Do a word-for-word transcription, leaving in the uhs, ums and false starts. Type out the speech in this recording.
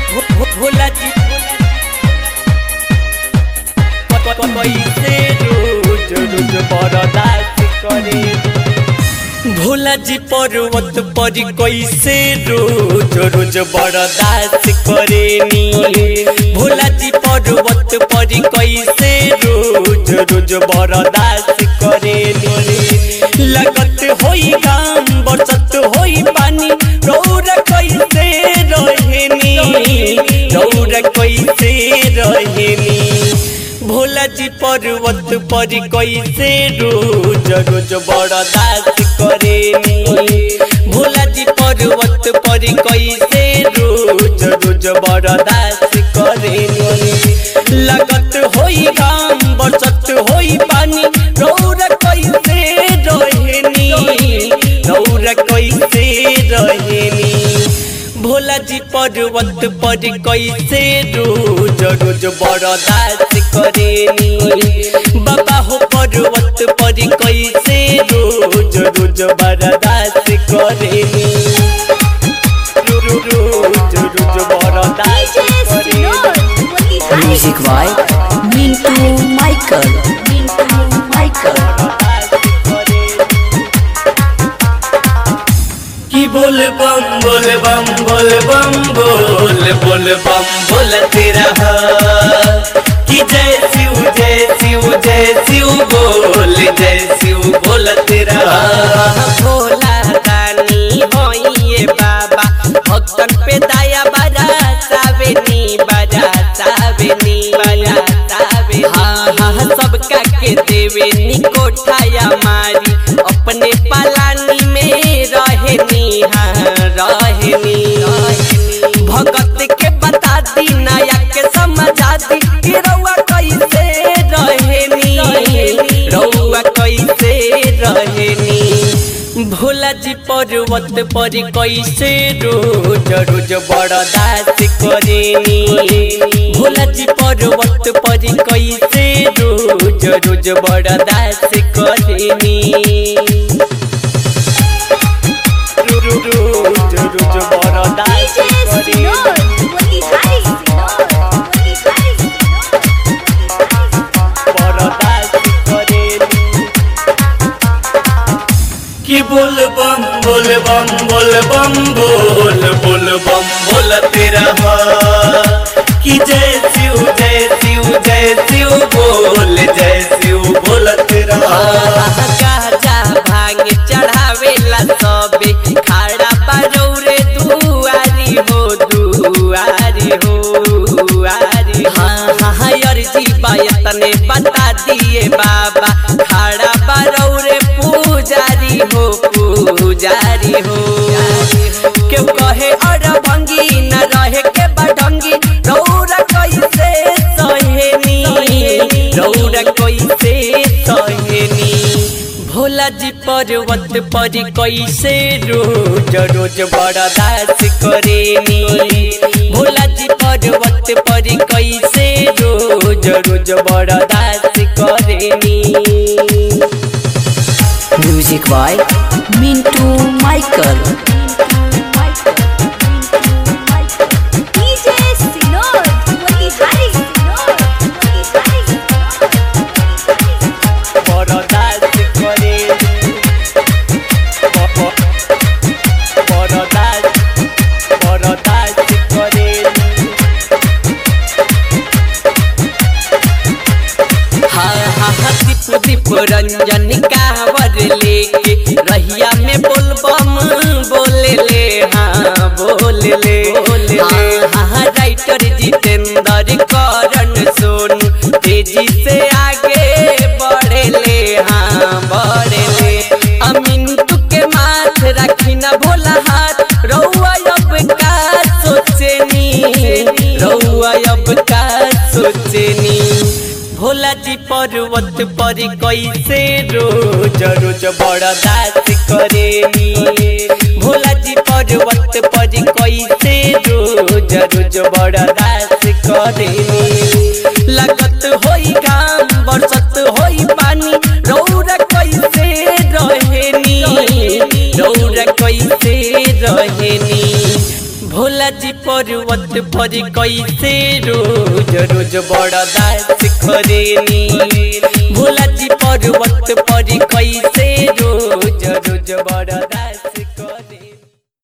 भोला जी कैसे रोज रोज बर्दाश्त करे। भोला जी पर्वत पर कैसे रोज रोज बर्दाश्त करेनी। भोला जी पर्वत पर कैसे रोज रोज बर्दाश्त करेनी। लगत होई काम बरसत होई पानी रौरा कैसे रहेनी। रौरा कैसे रहेनी। भोला जी पर्वत पर कैसे रोज रोज बर्दाश्त करेनी। भोला जी पर्वत पर कैसे रोज रोज बर्दाश्त करेनी। लगत होई काम बरसत होई पानी रौरा कैसे रहेनी। रौरा कैसे रहेनी। भोला जी पर्वत पर कैसे रोज रोज बर्दाश्त करेनी। बाबा हो पर्वत पर कैसे रोज रोज बर्दाश्त करेनी। रोज रोज बर्दाश्त करेनी। Music by Mintu Michael. Mintu Michael कि बोल बम बोल बम बोल बम बोल बोल बम बोल तेरा कि जय शिव जय शिव जय शिव बोल जय शिव बोल तेरा। भोला रानी होइए बाबा भक्तन पे दया बरसावेनी बरसावेनी बरसावेनी। हाँ हाँ सबका के देवेनी कोठाया मारी अपने पलानी में रहेनी। हाँ रहेनी भगत के बता दी नया के समझा दी कि रउआ कैसे रहेनी। रउआ कैसे रहेनी। भोला जी पर्वत पर कैसे रोज रोज बर्दाश्त करेनी। भोला जी पर्वत पर कैसे रोज रोज बर्दाश्त करेनी। रोज रोज बर्दाश्त करेनी। कि बोल बम बोल बम बोल बम बोल बोल बम बोल तेरा कि जय शिव जय शिव जय शिव बोल जय शिव बोल तेरा। गाजा भांग चढ़ावेला सबे खाड़ा बारौरे दुआरी हो दुआरी हो दुआरी। हाँ हाँ अर्जी बायतने बता दिए बाबा खाड़ा बारौरे पुजारी हो पुजारी हो। क्यों कहे और भंगी न रहे के बढंगी रौरा कैसे सहेनी। रौरा कैसे सहेनी। भोला जी पर्वत पर कैसे रोज रोज बर्दाश्त करेनी। भोला जी पर्वत पर कैसे रोज रोज बर्दाश्त करेनी। Music by Mintu Michael. Ranjan कावर लेके रहिया में बोल बम बोले ले। हाँ बोले ले हाँ हाँ राइटर जितेंद्र करण सोन तेजी से आगे बढ़े ले। हाँ बढ़े ले अमिंटू के माथ रखी न भोला हाथ रउआ अब का सोचेनी। रउआ अब का सोचेनी। भोला जी पर्वत पर कैसे रोज रोज बर्दाश्त करेनी। भोला जी पर्वत पर कैसे रोज रोज बर्दाश्त करेनी। लगत होई काम बरसत होई पानी रौरा कैसे रहेनी। रौरा कैसे रहेनी। भोला जी पर्वत पर कैसे रोज रोज बड़ा दास करेनी। भोला जी पर्वत पर कैसे रोज रोज बड़ा